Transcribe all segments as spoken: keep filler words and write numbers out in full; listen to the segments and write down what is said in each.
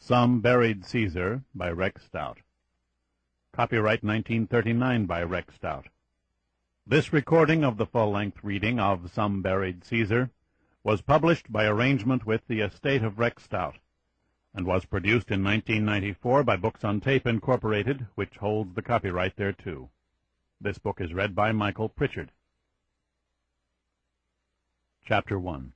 Some Buried Caesar by Rex Stout. Copyright nineteen thirty-nine by Rex Stout. This recording of the full-length reading of Some Buried Caesar was published by arrangement with the estate of Rex Stout, and was produced in nineteen ninety-four by Books on Tape, Incorporated, which holds the copyright thereto. This book is read by Michael Pritchard. Chapter one.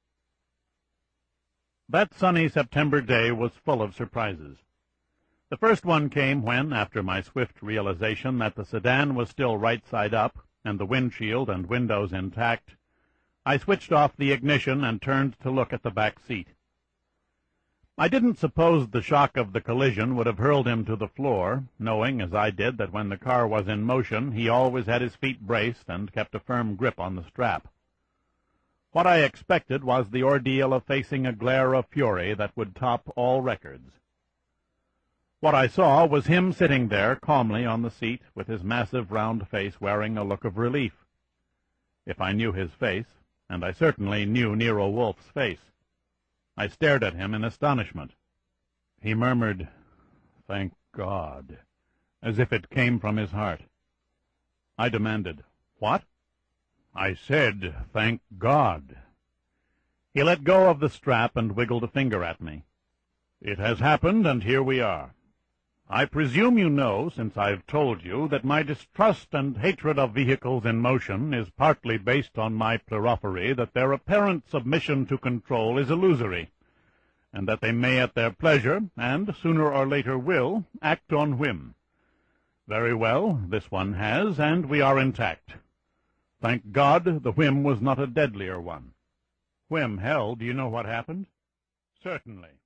That sunny September day was full of surprises. The first one came when, after my swift realization that the sedan was still right side up and the windshield and windows intact, I switched off the ignition and turned to look at the back seat. I didn't suppose the shock of the collision would have hurled him to the floor, knowing, as I did, that when the car was in motion he always had his feet braced and kept a firm grip on the strap. What I expected was the ordeal of facing a glare of fury that would top all records. What I saw was him sitting there calmly on the seat, with his massive round face wearing a look of relief. If I knew his face, and I certainly knew Nero Wolfe's face, I stared at him in astonishment. He murmured, "Thank God," as if it came from his heart. I demanded, "What?" "I said, thank God." He let go of the strap and wiggled a finger at me. "It has happened, and here we are. I presume you know, since I've told you, that my distrust and hatred of vehicles in motion is partly based on my plerophory that their apparent submission to control is illusory, and that they may at their pleasure, and sooner or later will, act on whim. Very well, this one has, and we are intact. Thank God the whim was not a deadlier one." "Whim, hell, do you know what happened?" "Certainly.